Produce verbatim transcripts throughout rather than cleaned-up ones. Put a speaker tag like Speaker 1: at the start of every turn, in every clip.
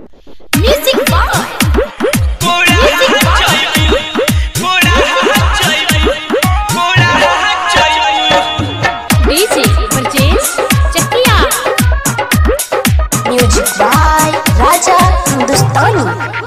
Speaker 1: Music box.
Speaker 2: Music by Raja Hindustani.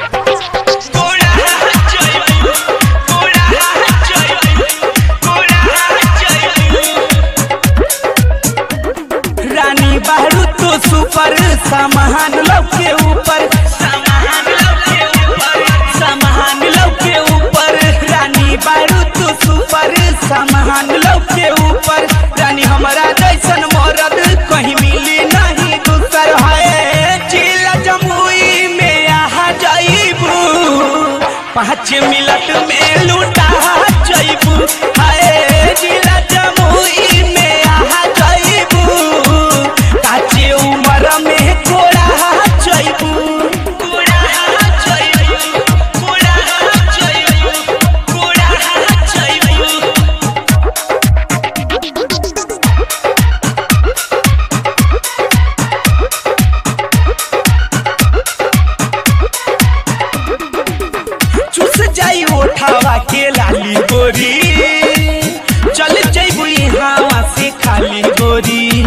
Speaker 3: रानी बहरू तो सुपर सामान लव के ऊपर सामान लव के ऊपर सामान लव के ऊपर रानी बहरू तो सुपर सामान लव के ऊपर रानी हमारा जैसन मरद कहीं मिली नहीं दूसर है। जिला जमुई में आ जाइबू पाँच मिनट में लूटा जाइबू है। जिला जमुई में आ जाइबू काचे उमर में कोड़ा जाइबू कोड़ा जाइबू कोड़ा जाइबू कोड़ा जाइबू। चुस जाई उठावा के लाली गोरी चल जइबू यहाँ से खाली गोरी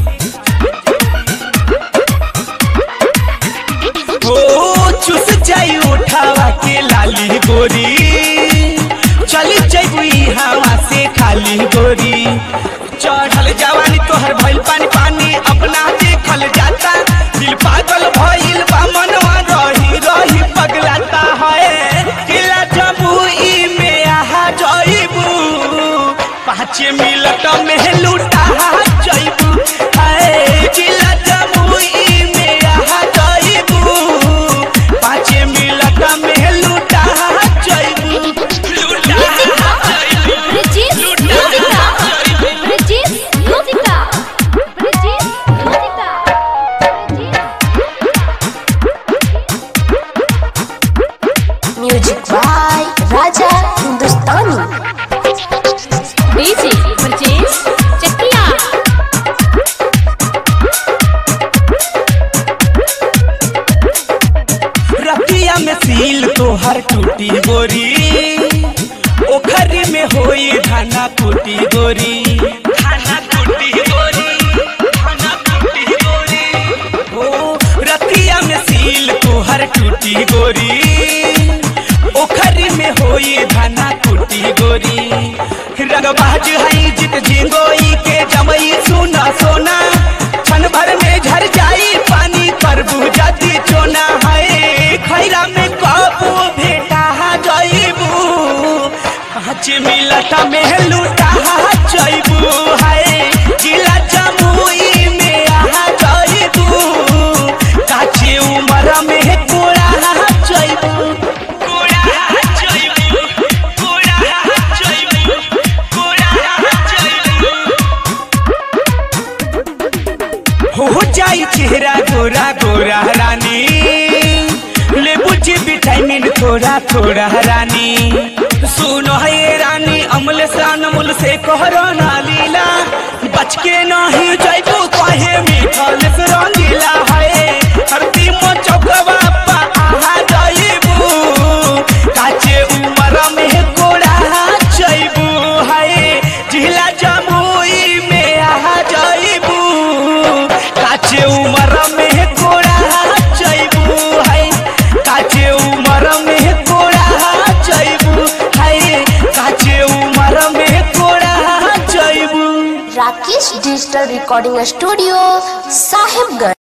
Speaker 3: ओ चुस जाई उठावा के लाली गोरी चल जइबू यहाँ से खाली गोरी। चढ़ल जवानी तोहर भइल पानी पानी अपना देखल जाता दिल पागल भइल बा मनवा रही रही पगलाता है। जिला जमुई में आ जाइबू पाँच मिनट में लूटा जाइबू है। जिला जमुई में आ जाइबू पाँच मिनट में लूटा जाइबू लूटा जाइबू लूटा
Speaker 2: music by Raja Hindustani.
Speaker 1: DJ परचेज चकिया।
Speaker 3: रतिया में सील तोहर टूटी गोरी ओखरी में होई धाना कुटी गोरी धाना कुटी गोरी धाना कुटी गोरी ओ रतिया में सील तोहर टूटी गोरी ओखरी में होई धाना कुटी गोरी। रंगबाज है जित झिंगोई के जमई सुना सोना क्षण भर में झर जाई पानी करबू जाती चोना है। खैरा में कबू भेटा जाइबू पाँच मिनट में लूटा जाइबू है। जिला जमुई में आ जाइबू काचे उमर में कोड़ा जाइबू कोड़ा जाइबू कोड़ा जाइबू कोड़ा जाइबू। हो जाई चेहरा गोरा गोरा रानी लेबू जी विटामिन थोड़ा थोड़ा रानी। सुनो है रानी अमल से अनमोल से कहरो ना लीला बच के नहीं जाइबू काहे मीठल से रंगीला है। धरती मो चौकवा पा आ जाइबू काचे उमर में कोड़ा जाइबू है। जिला जमुई में आ जाइबू काचे उमर में कोड़ा जाइबू है। काचे उमर में कोड़ा जाइबू है। काचे उमर में कोड़ा जाइबू।
Speaker 2: Rakesh digital recording studio Sahibganj.